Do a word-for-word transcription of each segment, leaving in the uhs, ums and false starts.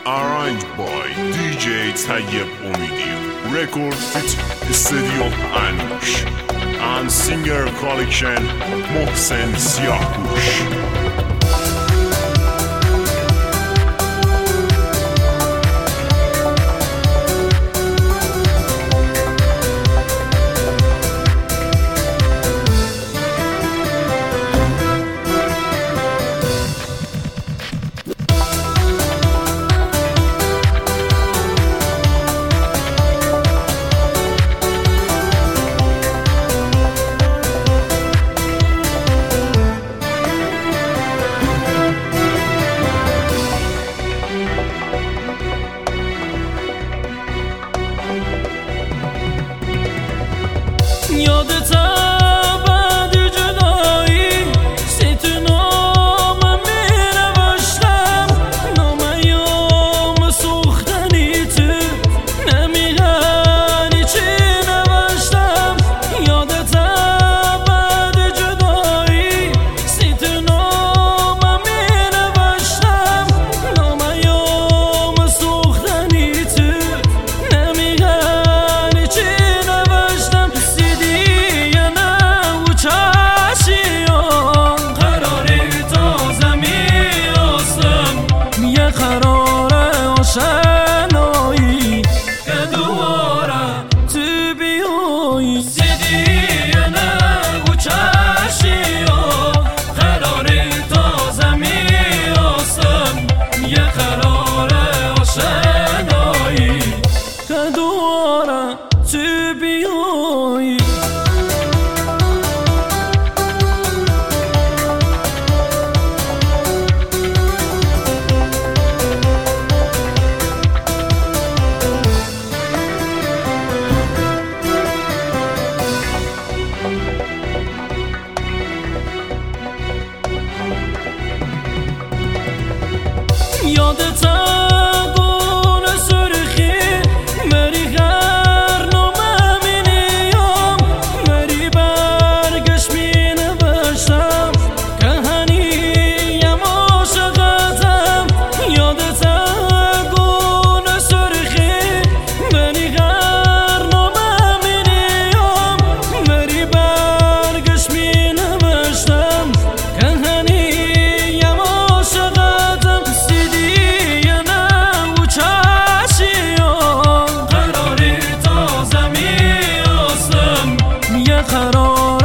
arranged by دی جی طیب امیدی. Record with Studio Anush and Singer Collection محسن سیاهپوش. یادتم بعد جدایی سی تو نامم می‌نوشتم، نام ایام سوختنی تو نمی‌دانی چی نوشتم. یادتم بعد جدایی سی تو نامم می‌نوشتم، نام ایام سوختنی تو نمی‌دانی چی نوشتم. شنایی که دوباره تو بیایی سیدی نگو چشی و قراری تازه میاستم، یه قرار آشنایی که دوباره تو بیایی. یادتم گونه سرخی مری غرنامه می نیام، مری برگشت می نوشتم که هنیم عاشقتم. یادتم گونه سرخی مری غرنامه می نیام، مری برگشت می نوشتم که هنیم عاشقتم. قرار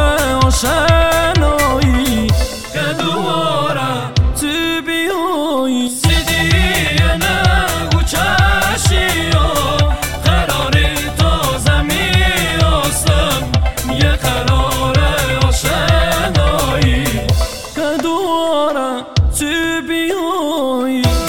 آشنایی که دوباره تو بیایی سیدی نگو چشی و قراری تازه میاستم، یه قرار آشنایی که دوباره تو بیایی.